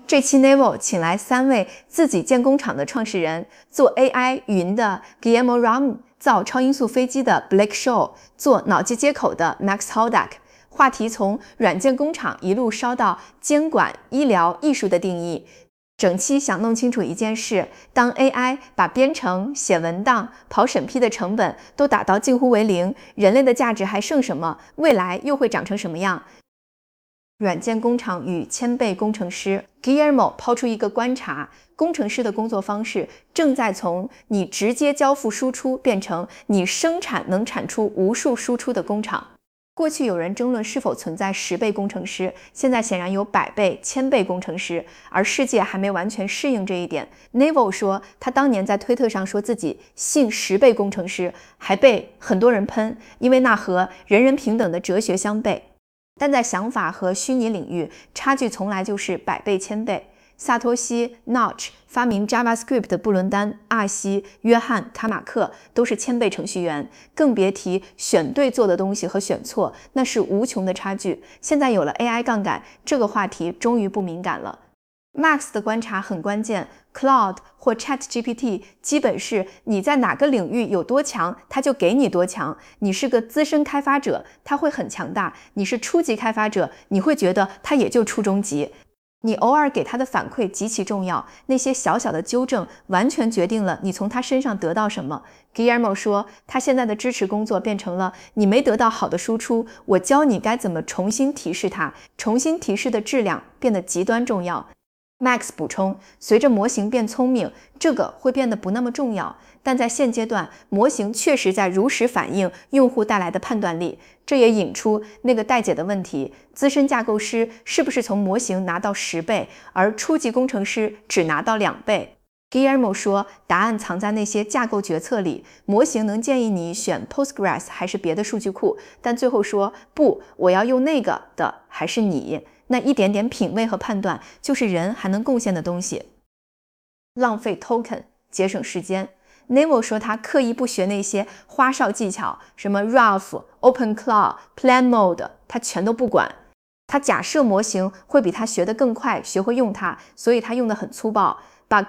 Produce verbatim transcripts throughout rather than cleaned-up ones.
这期 Naval 请来三位自己建工厂的创始人，做 A I 云的 Guillermo Ram， 造超音速飞机的 Blake Shaw， 做脑机接口的 Max Hodak。话题从软件工厂一路烧到监管、医疗、艺术的定义。整期想弄清楚一件事，当 A I 把编程、写文档、跑审批的成本都打到近乎为零，人类的价值还剩什么？未来又会长成什么样？软件工厂与千倍工程师 Guillermo 抛出一个观察，工程师的工作方式正在从你直接交付输出变成你生产能产出无数输出的工厂。过去有人争论是否存在十倍工程师，现在显然有百倍、千倍工程师，而世界还没完全适应这一点。Naval 说，他当年在推特上说自己信十倍工程师，还被很多人喷，因为那和人人平等的哲学相悖。但在想法和虚拟领域，差距从来就是百倍、千倍。萨托西 Notch 发明 JavaScript 的布伦丹、阿西、约翰、塔马克都是千倍程序员，更别提选对做的东西和选错，那是无穷的差距。现在有了 A I 杠杆，这个话题终于不敏感了。Max 的观察很关键 ，Claude 或 ChatGPT 基本是你在哪个领域有多强，它就给你多强。你是个资深开发者，它会很强大；你是初级开发者，你会觉得它也就初中级。你偶尔给他的反馈极其重要，那些小小的纠正完全决定了你从他身上得到什么。Guillermo 说，他现在的支持工作变成了你没得到好的输出，我教你该怎么重新提示它，重新提示的质量变得极端重要。Max 补充，随着模型变聪明，这个会变得不那么重要，但在现阶段，模型确实在如实反映用户带来的判断力。这也引出那个待解的问题，资深架构师是不是从模型拿到十倍，而初级工程师只拿到两倍？ Guillermo 说，答案藏在那些架构决策里，模型能建议你选 Postgres 还是别的数据库，但最后说，不，我要用那个的还是你。那一点点品味和判断，就是人还能贡献的东西。浪费 token， 节省时间。Naval 说他刻意不学那些花哨技巧，什么 Ralph、OpenClaw、Plan Mode， 他全都不管。他假设模型会比他学得更快，学会用它，所以他用得很粗暴，把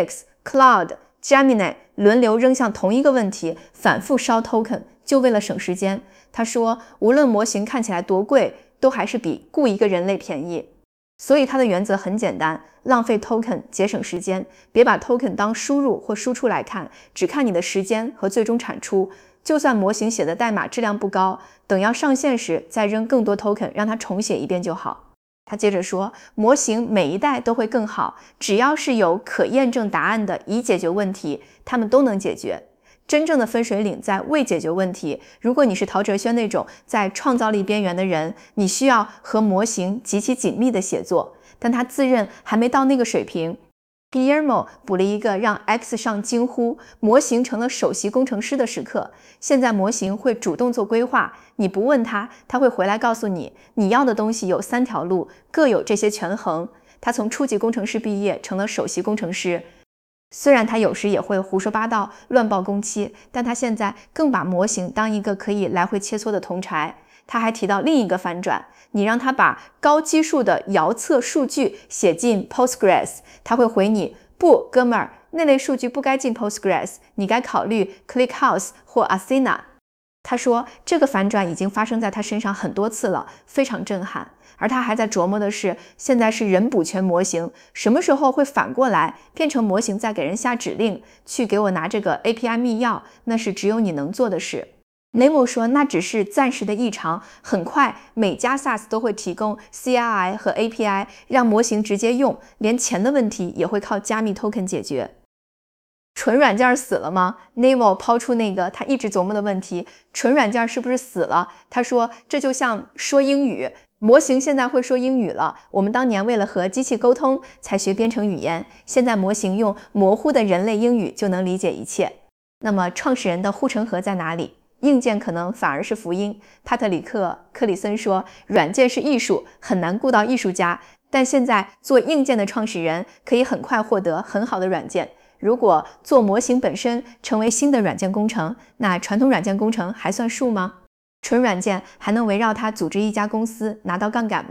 Codex、Cloud、Gemini 轮流扔向同一个问题，反复烧 token， 就为了省时间。他说，无论模型看起来多贵，都还是比雇一个人类便宜。所以它的原则很简单，浪费 token 节省时间，别把 token 当输入或输出来看，只看你的时间和最终产出。就算模型写的代码质量不高，等要上线时再扔更多 token 让它重写一遍就好。他接着说，模型每一代都会更好，只要是有可验证答案的已解决问题，它们都能解决。真正的分水岭在未解决问题。如果你是陶哲轩那种在创造力边缘的人，你需要和模型极其紧密的写作，但他自认还没到那个水平。Guillermo 补了一个让 X 上惊呼模型成了首席工程师的时刻。现在模型会主动做规划，你不问他，他会回来告诉你，你要的东西有三条路，各有这些权衡。他从初级工程师毕业，成了首席工程师。虽然他有时也会胡说八道、乱报工期，但他现在更把模型当一个可以来回切磋的铜柴。他还提到另一个反转，你让他把高基数的遥测数据写进 Postgres， 他会回你，不，哥们儿，那类数据不该进 Postgres， 你该考虑 ClickHouse 或 Athena。他说，这个反转已经发生在他身上很多次了，非常震撼。而他还在琢磨的是，现在是人补全模型，什么时候会反过来变成模型在给人下指令，去给我拿这个 A P I 密钥，那是只有你能做的事。Naval 说，那只是暂时的异常，很快每家 SaaS 都会提供 C I I 和 A P I， 让模型直接用，连钱的问题也会靠加密 token 解决。纯软件死了吗？ Naval 抛出那个他一直琢磨的问题，纯软件是不是死了？他说，这就像说英语，模型现在会说英语了，我们当年为了和机器沟通才学编程语言，现在模型用模糊的人类英语就能理解一切。那么创始人的护城河在哪里？硬件可能反而是福音。帕特里克·克里森说，软件是艺术，很难雇到艺术家，但现在做硬件的创始人可以很快获得很好的软件。如果做模型本身成为新的软件工程，那传统软件工程还算数吗？纯软件还能围绕它组织一家公司拿到杠杆吗？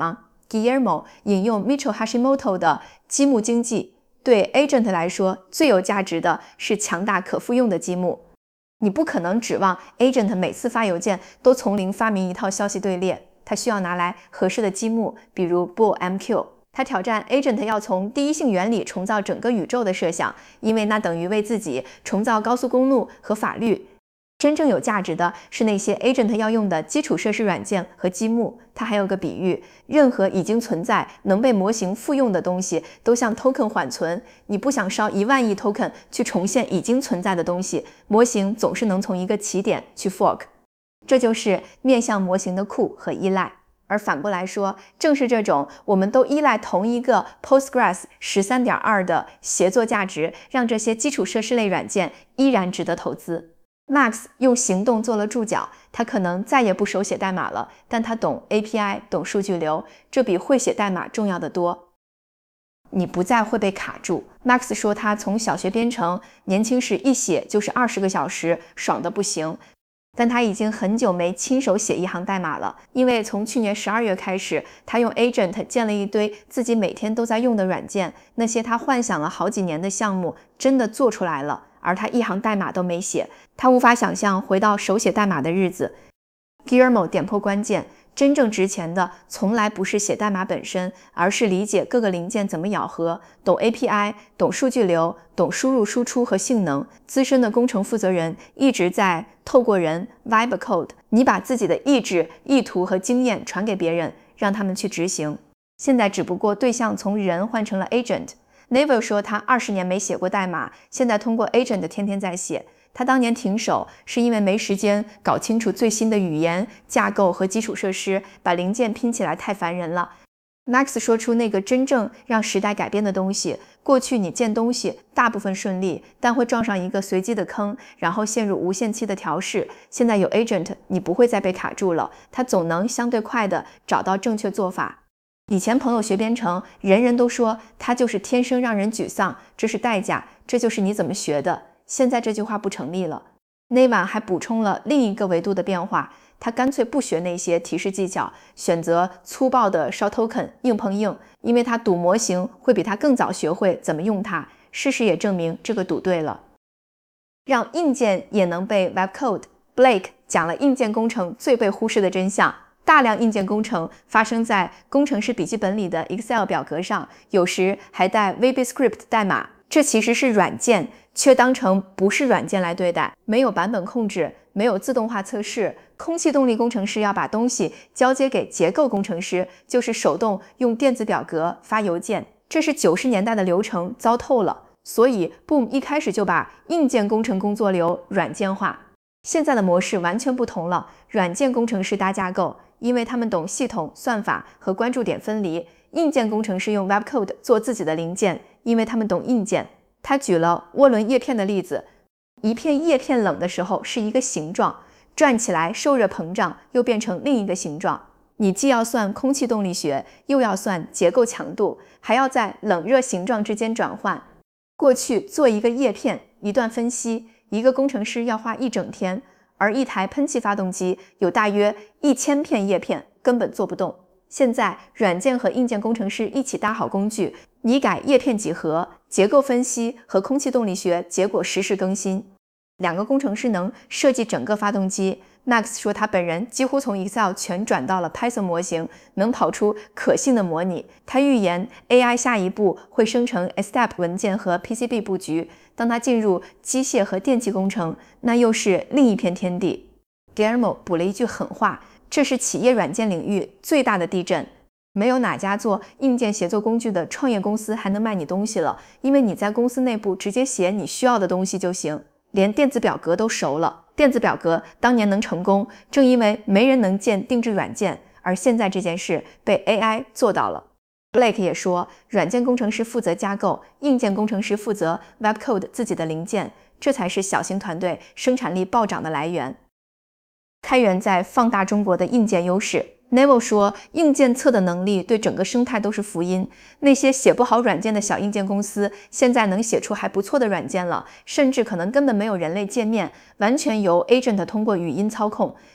Guillermo 引用 Michio Hashimoto 的积木经济，对 agent 来说最有价值的是强大可复用的积木。你不可能指望 agent 每次发邮件都从零发明一套消息队列，他需要拿来合适的积木，比如 Bool M Q。他挑战 agent 要从第一性原理重造整个宇宙的设想，因为那等于为自己重造高速公路和法律。真正有价值的是那些 agent 要用的基础设施软件和积木。它还有个比喻，任何已经存在能被模型复用的东西都像 token 缓存，你不想烧一万亿 token 去重现已经存在的东西，模型总是能从一个起点去 fork。 这就是面向模型的库和依赖。而反过来说，正是这种我们都依赖同一个 Postgres 十三点二 的协作价值，让这些基础设施类软件依然值得投资。Max 用行动做了注脚，他可能再也不手写代码了，但他懂 A P I， 懂数据流，这比会写代码重要得多。你不再会被卡住。Max 说他从小学编程，年轻时一写就是二十个小时，爽得不行。但他已经很久没亲手写一行代码了，因为从去年十二月开始，他用 Agent 建了一堆自己每天都在用的软件，那些他幻想了好几年的项目真的做出来了，而他一行代码都没写。他无法想象回到手写代码的日子。Guillermo 点破关键，真正值钱的从来不是写代码本身，而是理解各个零件怎么咬合，懂 A P I， 懂数据流，懂输入输出和性能。资深的工程负责人一直在透过人 vibe code， 你把自己的意志、意图和经验传给别人，让他们去执行。现在只不过对象从人换成了 agent。Neville 说他二十年没写过代码，现在通过 agent 天天在写。他当年停手是因为没时间搞清楚最新的语言、架构和基础设施，把零件拼起来太烦人了。Max 说出那个真正让时代改变的东西，过去你建东西大部分顺利，但会撞上一个随机的坑，然后陷入无限期的调试。现在有 agent， 你不会再被卡住了，他总能相对快的找到正确做法。以前朋友学编程，人人都说他就是天生让人沮丧，这是代价，这就是你怎么学的。现在这句话不成立了。Neva 还补充了另一个维度的变化，他干脆不学那些提示技巧，选择粗暴的烧 token 硬碰硬，因为他赌模型会比他更早学会怎么用它。事实也证明这个赌对了。让硬件也能被 web code， Blake 讲了硬件工程最被忽视的真相。大量硬件工程发生在工程师笔记本里的 Excel 表格上，有时还带 VBScript 代码，这其实是软件，却当成不是软件来对待，没有版本控制，没有自动化测试。空气动力工程师要把东西交接给结构工程师，就是手动用电子表格发邮件，这是九十年代的流程，糟透了。所以 Boom 一开始就把硬件工程工作流软件化。现在的模式完全不同了，软件工程师搭架构，因为他们懂系统、算法和关注点分离。硬件工程师用 web code 做自己的零件，因为他们懂硬件。他举了涡轮叶片的例子，一片叶片冷的时候是一个形状，转起来受热膨胀又变成另一个形状。你既要算空气动力学，又要算结构强度，还要在冷热形状之间转换。过去做一个叶片，一段分析，一个工程师要花一整天，而一台喷气发动机有大约一千片叶片，根本做不动。现在软件和硬件工程师一起搭好工具，你改叶片几何、结构分析和空气动力学，结果实时更新。两个工程师能设计整个发动机。Max 说他本人几乎从 Excel 全转到了 Python 模型，能跑出可信的模拟。他预言 A I 下一步会生成 S T E P 文件和 P C B 布局。当他进入机械和电气工程，那又是另一片天地。Guillermo 补了一句狠话，这是企业软件领域最大的地震。没有哪家做硬件协作工具的创业公司还能卖你东西了，因为你在公司内部直接写你需要的东西就行。连电子表格都熟了，电子表格当年能成功，正因为没人能建定制软件，而现在这件事被 A I 做到了。Blake 也说，软件工程师负责架构，硬件工程师负责 web code 自己的零件，这才是小型团队生产力暴涨的来源。开源在放大中国的硬件优势。Neville 说，硬件侧的能力对整个生态都是福音。那些写不好软件的小硬件公司，现在能写出还不错的软件了，甚至可能根本没有人类界面，完全由 agent 通过语音操控。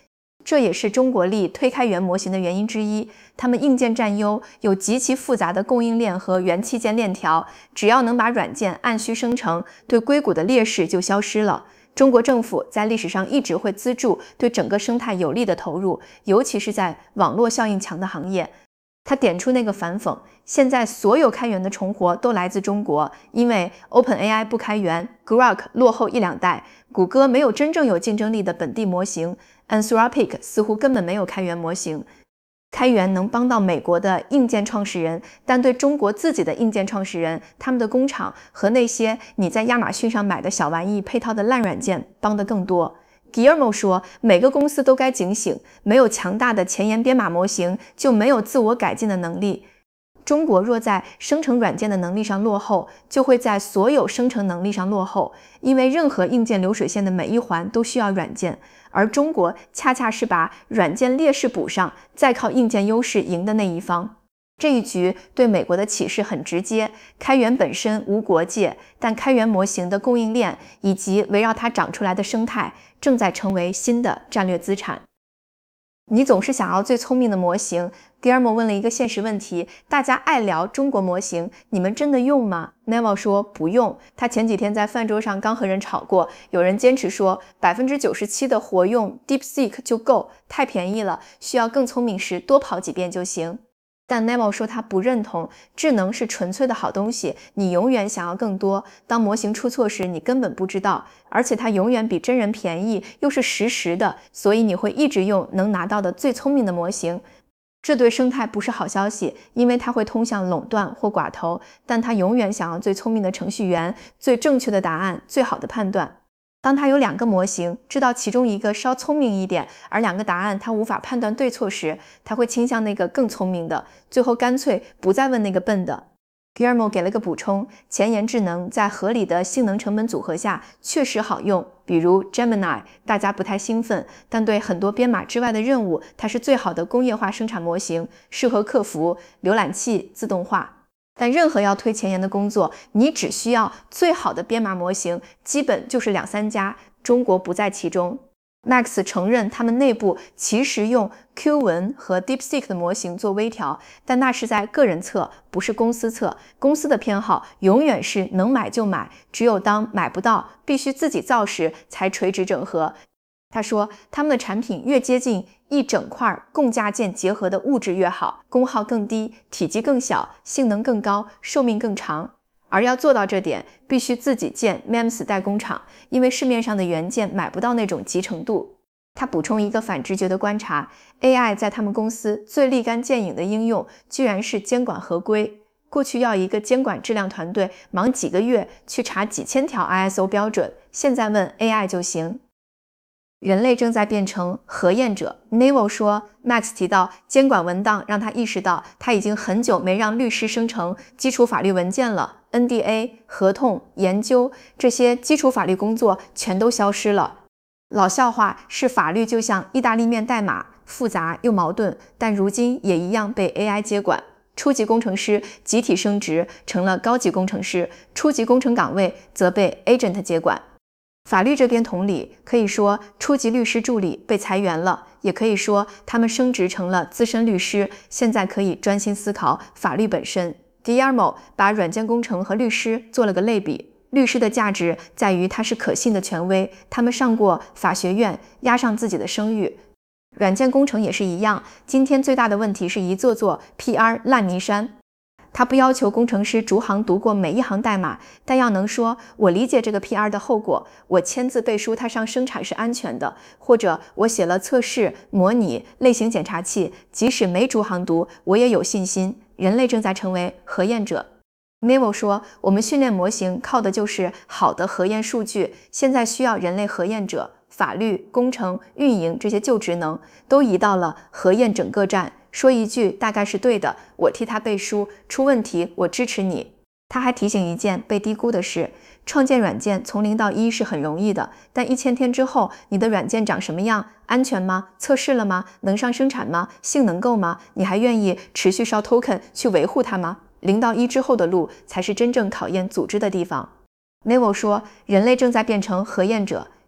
这也是中国力推开源模型的原因之一。他们硬件占优，有极其复杂的供应链和元器件链条，只要能把软件按需生成，对硅谷的劣势就消失了。中国政府在历史上一直会资助对整个生态有利的投入，尤其是在网络效应强的行业。他点出那个反讽，现在所有开源的重活都来自中国，因为 OpenAI 不开源 ，Grok 落后一两代，谷歌没有真正有竞争力的本地模型 ，Anthropic 似乎根本没有开源模型。开源能帮到美国的硬件创始人，但对中国自己的硬件创始人，他们的工厂和那些你在亚马逊上买的小玩意配套的烂软件帮得更多。Guillermo 说，每个公司都该警醒，没有强大的前沿编码模型，就没有自我改进的能力。中国若在生成软件的能力上落后，就会在所有生成能力上落后，因为任何硬件流水线的每一环都需要软件，而中国恰恰是把软件劣势补上，再靠硬件优势赢的那一方。这一局对美国的启示很直接，开源本身无国界，但开源模型的供应链以及围绕它长出来的生态，正在成为新的战略资产。你总是想要最聪明的模型。Guillermo 问了一个现实问题，大家爱聊中国模型，你们真的用吗？ Neville 说不用。他前几天在饭桌上刚和人吵过，有人坚持说 百分之九十七 的活用 DeepSeek 就够，太便宜了，需要更聪明时多跑几遍就行。但 Neville 说他不认同，智能是纯粹的好东西，你永远想要更多，当模型出错时你根本不知道，而且它永远比真人便宜，又是实时的，所以你会一直用能拿到的最聪明的模型。这对生态不是好消息，因为它会通向垄断或寡头，但它永远想要最聪明的程序员，最正确的答案，最好的判断。当他有两个模型，知道其中一个稍聪明一点，而两个答案他无法判断对错时，他会倾向那个更聪明的，最后干脆不再问那个笨的。Guillermo 给了个补充，前沿智能在合理的性能成本组合下确实好用，比如 Gemini 大家不太兴奋，但对很多编码之外的任务，它是最好的工业化生产模型，适合客服、浏览器、自动化。但任何要推前沿的工作，你只需要最好的编码模型，基本就是两三家，中国不在其中。Max 承认他们内部其实用 Q 文和 DeepSeek 的模型做微调，但那是在个人侧，不是公司侧。公司的偏好永远是能买就买，只有当买不到，必须自己造时才垂直整合。他说，他们的产品越接近一整块共价件结合的物质越好，功耗更低，体积更小，性能更高，寿命更长。而要做到这点，必须自己建 M E M S 代工厂，因为市面上的元件买不到那种集成度。他补充一个反直觉的观察 ，A I 在他们公司最立竿见影的应用，居然是监管合规。过去要一个监管质量团队忙几个月去查几千条 I S O 标准，现在问 A I 就行。人类正在变成核验者。Neville 说 Max 提到监管文档让他意识到他已经很久没让律师生成基础法律文件了， N D A 合同研究这些基础法律工作全都消失了。老笑话是法律就像意大利面代码，复杂又矛盾，但如今也一样被 A I 接管。初级工程师集体升职成了高级工程师，初级工程岗位则被 agent 接管。法律这边同理，可以说初级律师助理被裁员了，也可以说他们升职成了资深律师，现在可以专心思考法律本身。Guillermo 把软件工程和律师做了个类比，律师的价值在于他是可信的权威，他们上过法学院，压上自己的声誉。软件工程也是一样，今天最大的问题是一座座 P R 烂泥山。他不要求工程师逐行读过每一行代码，但要能说我理解这个 P R 的后果，我签字背书它上生产是安全的，或者我写了测试模拟类型检查器，即使没逐行读我也有信心。人类正在成为核验者。 Neville 说，我们训练模型靠的就是好的核验数据，现在需要人类核验者，法律、工程、运营这些旧职能都移到了核验整个站，说一句大概是对的，我替他背书，出问题我支持你。他还提醒一件被低估的事，创建软件从零到一是很容易的，但一千天之后你的软件长什么样？安全吗？测试了吗？能上生产吗？性能够吗？你还愿意持续烧 token 去维护它吗？零到一之后的路才是真正考验组织的地方。 Neville 说，人类正在变成核验者，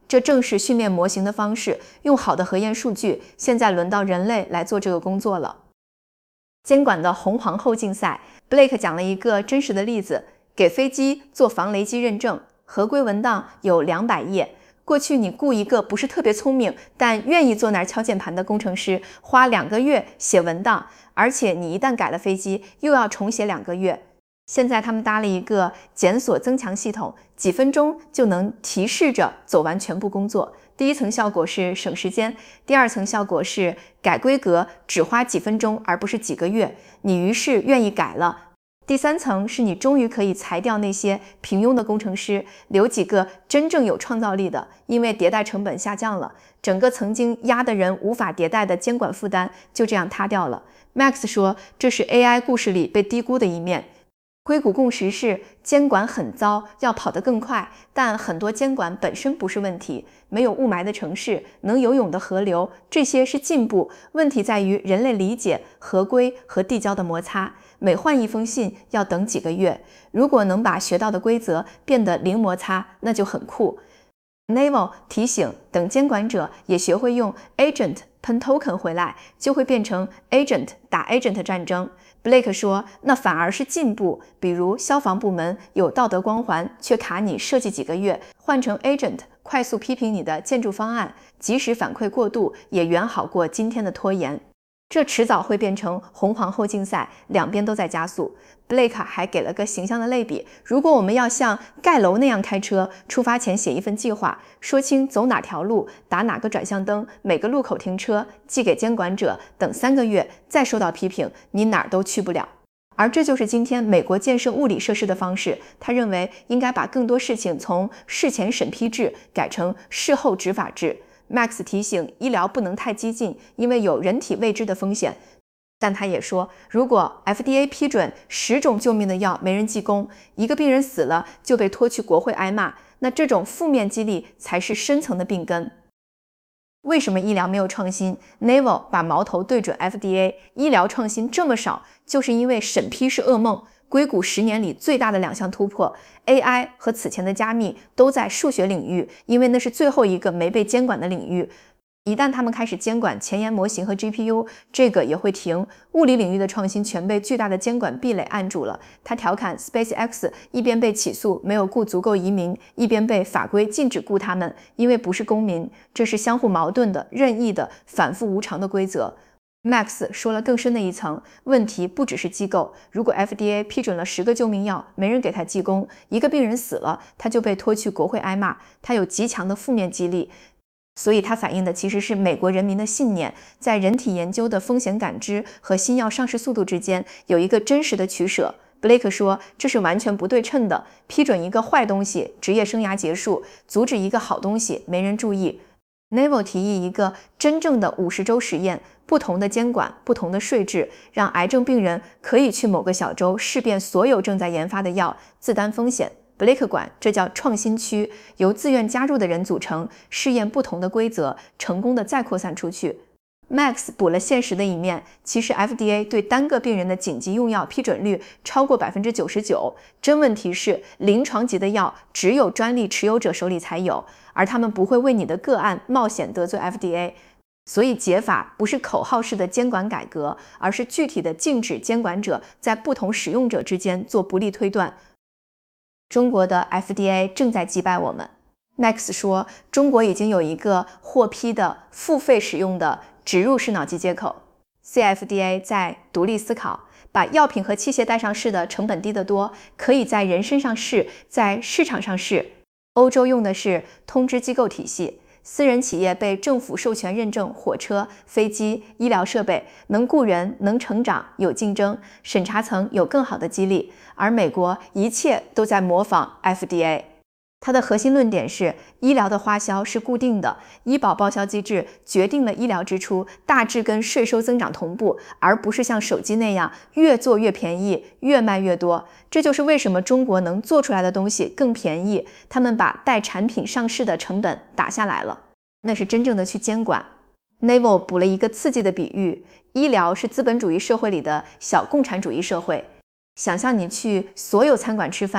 这正是训练模型的方式，用好的核验数据，现在轮到人类来做这个工作了。监管的红皇后竞赛 ，Blake 讲了一个真实的例子，给飞机做防雷击认证，合规文档有两百页。过去你雇一个不是特别聪明，但愿意坐那儿敲键盘的工程师，花两个月写文档，而且你一旦改了飞机，又要重写两个月。现在他们搭了一个检索增强系统，几分钟就能提示着走完全部工作。第一层效果是省时间，第二层效果是改规格只花几分钟，而不是几个月。你于是愿意改了。第三层是你终于可以裁掉那些平庸的工程师，留几个真正有创造力的，因为迭代成本下降了，整个曾经压得人无法迭代的监管负担就这样塌掉了。Max 说，这是 A I 故事里被低估的一面。硅谷共识是监管很糟，要跑得更快，但很多监管本身不是问题，没有雾霾的城市，能游泳的河流，这些是进步。问题在于人类理解、合规和递交的摩擦，每换一封信要等几个月。如果能把学到的规则变得零摩擦，那就很酷。Naval 提醒，等监管者也学会用 agent 喷 token 回来，就会变成 agent 打 agent 战争。Blake 说，那反而是进步，比如消防部门有道德光环，却卡你设计几个月，换成 agent 快速批评你的建筑方案，即使反馈过度，也远好过今天的拖延。这迟早会变成红皇后竞赛，两边都在加速。Blake 还给了个形象的类比，如果我们要像盖楼那样开车，出发前写一份计划，说清走哪条路，打哪个转向灯，每个路口停车，寄给监管者，等三个月再收到批评，你哪儿都去不了。而这就是今天美国建设物理设施的方式，他认为应该把更多事情从事前审批制改成事后执法制。Max 提醒，医疗不能太激进，因为有人体未知的风险。但他也说，如果 F D A 批准十种救命的药没人记功，一个病人死了就被拖去国会挨骂，那这种负面激励才是深层的病根。为什么医疗没有创新？ Naval 把矛头对准 F D A， 医疗创新这么少，就是因为审批是噩梦。硅谷十年里最大的两项突破 A I 和此前的加密都在数学领域，因为那是最后一个没被监管的领域。一旦他们开始监管前沿模型和 G P U， 这个也会停。物理领域的创新全被巨大的监管壁垒按住了。他调侃 SpaceX 一边被起诉没有雇足够移民，一边被法规禁止雇他们，因为不是公民。这是相互矛盾的、任意的、反复无常的规则。Max 说了更深的一层，问题不只是机构。如果 F D A 批准了十个救命药，没人给他记功，一个病人死了，他就被拖去国会挨骂，他有极强的负面激励。所以它反映的其实是美国人民的信念，在人体研究的风险感知和新药上市速度之间有一个真实的取舍。Blake 说，这是完全不对称的，批准一个坏东西，职业生涯结束；阻止一个好东西，没人注意。Naval 提议一个真正的五十周实验，不同的监管，不同的税制，让癌症病人可以去某个小州试遍所有正在研发的药，自担风险。Blake 管这叫创新区，由自愿加入的人组成，试验不同的规则，成功的再扩散出去。Max 补了现实的一面，其实 F D A 对单个病人的紧急用药批准率超过 百分之九十九， 真问题是临床级的药只有专利持有者手里才有，而他们不会为你的个案冒险得罪 F D A。 所以解法不是口号式的监管改革，而是具体的禁止监管者在不同使用者之间做不利推断。中国的 F D A 正在击败我们。Max 说，中国已经有一个获批的付费使用的植入式脑机接口。C F D A 在独立思考，把药品和器械带上市的成本低得多，可以在人身上试，在市场上试。欧洲用的是通知机构体系，私人企业被政府授权认证火车、飞机、医疗设备，能雇人，能成长，有竞争，审查层有更好的激励。而美国一切都在模仿 F D A。 它的核心论点是，医疗的花销是固定的，医保报销机制决定了医疗支出大致跟税收增长同步，而不是像手机那样越做越便宜，越卖越多。这就是为什么中国能做出来的东西更便宜，他们把带产品上市的成本打下来了，那是真正的去监管。Naval 补了一个刺激的比喻，医疗是资本主义社会里的小共产主义社会。想象你去所有餐馆吃饭，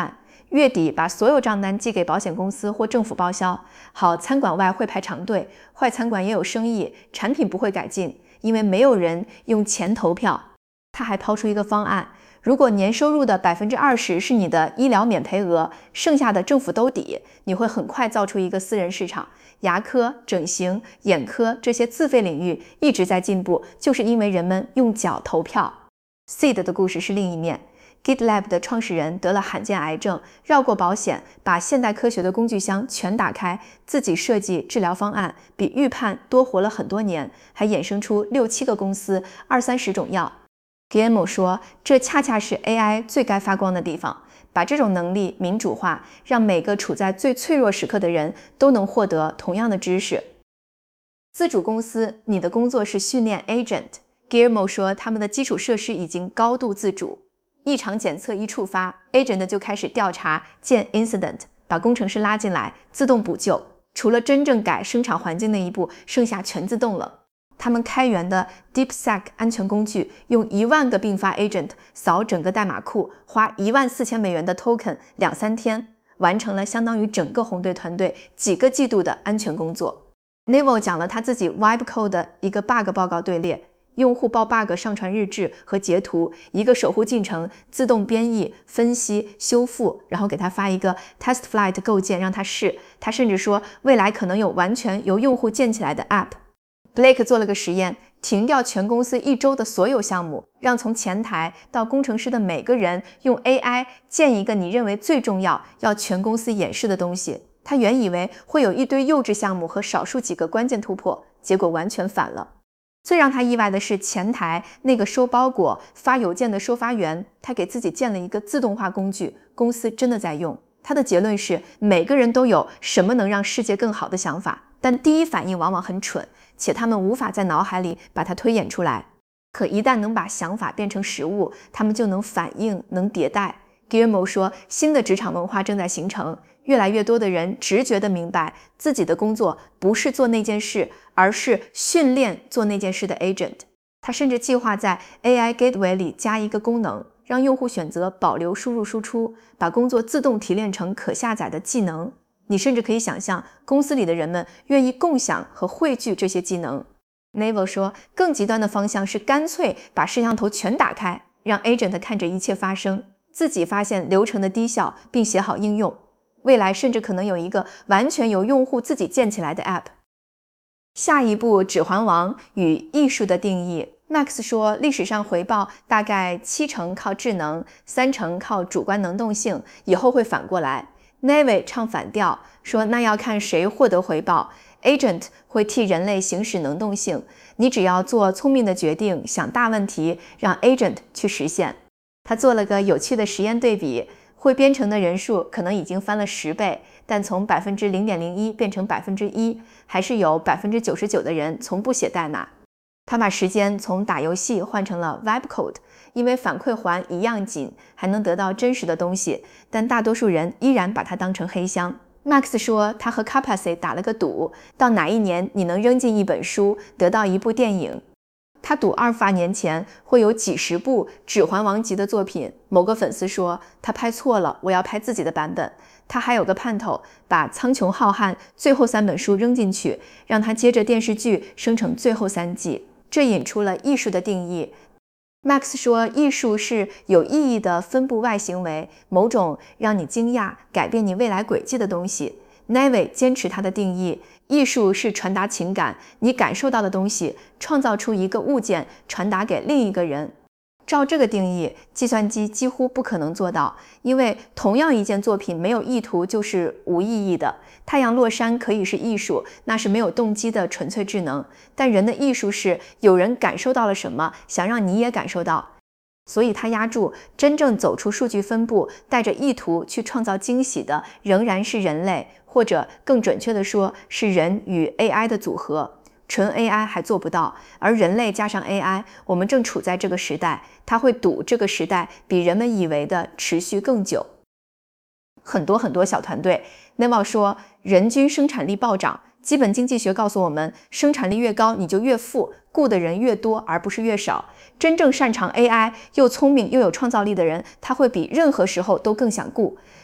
月底把所有账单寄给保险公司或政府报销。好餐馆外会排长队，坏餐馆也有生意，产品不会改进，因为没有人用钱投票。他还抛出一个方案，如果年收入的 百分之二十 是你的医疗免赔额，剩下的政府都抵，你会很快造出一个私人市场。牙科、整形、眼科这些自费领域一直在进步，就是因为人们用脚投票。Seed 的故事是另一面。GitLab 的创始人得了罕见癌症，绕过保险，把现代科学的工具箱全打开，自己设计治疗方案，比预判多活了很多年，还衍生出六七个公司，二三十种药。Guillermo 说，这恰恰是 A I 最该发光的地方，把这种能力民主化，让每个处在最脆弱时刻的人都能获得同样的知识。自主公司，你的工作是训练 Agent。Guillermo 说，他们的基础设施已经高度自主。异常检测一触发 ，Agent 就开始调查建 Incident， 把工程师拉进来，自动补救。除了真正改生产环境那一步，剩下全自动了。他们开源的 DeepSec 安全工具，用一万个并发 Agent 扫整个代码库，花一万四千美元的 Token， 两三天完成了相当于整个红队团队几个季度的安全工作。Naval 讲了他自己 Vibecode 的一个 bug 报告队列。用户报 bug 上传日志和截图，一个守护进程自动编译、分析、修复，然后给他发一个 test flight 构建让他试。他甚至说未来可能有完全由用户建起来的 app。Blake 做了个实验，停掉全公司一周的所有项目，让从前台到工程师的每个人用 A I 建一个你认为最重要要全公司演示的东西。他原以为会有一堆幼稚项目和少数几个关键突破，结果完全反了。最让他意外的是，前台那个收包裹、发邮件的收发员，他给自己建了一个自动化工具，公司真的在用。他的结论是，每个人都有什么能让世界更好的想法，但第一反应往往很蠢，且他们无法在脑海里把它推演出来。可一旦能把想法变成实物，他们就能反应，能迭代。Guillermo 说，新的职场文化正在形成，越来越多的人直觉地明白，自己的工作不是做那件事，而是训练做那件事的 agent。他甚至计划在 A I Gateway 里加一个功能，让用户选择保留输入输出，把工作自动提炼成可下载的技能。你甚至可以想象，公司里的人们愿意共享和汇聚这些技能。Naval 说，更极端的方向是干脆把摄像头全打开，让 agent 看着一切发生，自己发现流程的低效，并写好应用。未来甚至可能有一个完全由用户自己建起来的 App。 下一步，指环王与艺术的定义。 Max 说，历史上回报大概七成靠智能，三成靠主观能动性，以后会反过来。 Neve 唱反调，说那要看谁获得回报， Agent 会替人类行使能动性，你只要做聪明的决定，想大问题，让 Agent 去实现。他做了个有趣的实验对比，会编程的人数可能已经翻了十倍，但从 百分之零点零一 变成 百分之一， 还是有 百分之九十九 的人从不写代码。他把时间从打游戏换成了 Vibecode， 因为反馈环一样紧，还能得到真实的东西，但大多数人依然把它当成黑箱。Max 说，他和 Kapasi 打了个赌，到哪一年你能扔进一本书，得到一部电影。他赌阿尔法年前会有几十部指环王级的作品。某个粉丝说，他拍错了，我要拍自己的版本。他还有个盼头，把苍穹浩瀚最后三本书扔进去，让他接着电视剧生成最后三季。这引出了艺术的定义。Max 说，艺术是有意义的分布外行为，某种让你惊讶、改变你未来轨迹的东西。Neve 坚持他的定义，艺术是传达情感，你感受到的东西，创造出一个物件，传达给另一个人。照这个定义，计算机几乎不可能做到，因为同样一件作品没有意图就是无意义的。太阳落山可以是艺术，那是没有动机的纯粹智能，但人的艺术是有人感受到了什么，想让你也感受到。所以他压住真正走出数据分布，带着意图去创造惊喜的仍然是人类，或者更准确的说，是人与 A I 的组合。纯 A I 还做不到，而人类加上 A I， 我们正处在这个时代，它会赌这个时代比人们以为的持续更久。很多很多小团队。Naval 说，人均生产力暴涨，基本经济学告诉我们，生产力越高你就越富，雇的人越多而不是越少。真正擅长 A I 又聪明又有创造力的人，他会比任何时候都更想雇。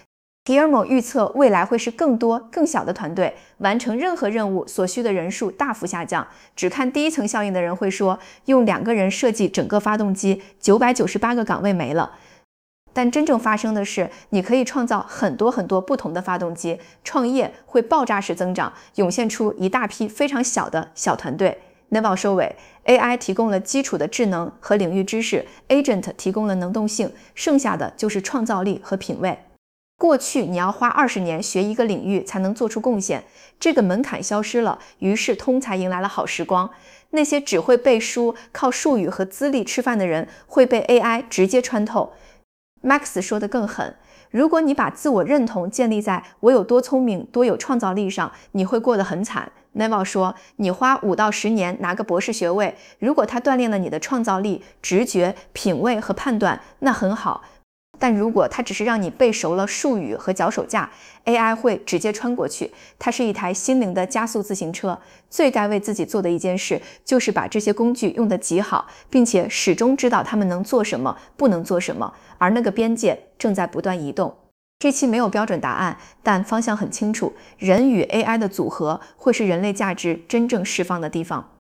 Guillermo 预测未来会是更多更小的团队，完成任何任务所需的人数大幅下降。只看第一层效应的人会说，用两个人设计整个发动机，九百九十八个岗位没了。但真正发生的是，你可以创造很多很多不同的发动机，创业会爆炸式增长，涌现出一大批非常小的小团队。Naval 收尾 ，A I 提供了基础的智能和领域知识 ，Agent 提供了能动性，剩下的就是创造力和品味。过去你要花二十年学一个领域才能做出贡献，这个门槛消失了，于是通才迎来了好时光。那些只会背书、靠术语和资历吃饭的人会被 A I 直接穿透。Max 说得更狠，如果你把自我认同建立在我有多聪明、多有创造力上，你会过得很惨。Naval 说，你花五到十年拿个博士学位，如果它锻炼了你的创造力、直觉、品味和判断，那很好。但如果它只是让你背熟了术语和脚手架 ，A I 会直接穿过去。它是一台心灵的加速自行车。最该为自己做的一件事，就是把这些工具用得极好，并且始终知道它们能做什么，不能做什么，而那个边界正在不断移动。这期没有标准答案，但方向很清楚，人与 A I 的组合会是人类价值真正释放的地方。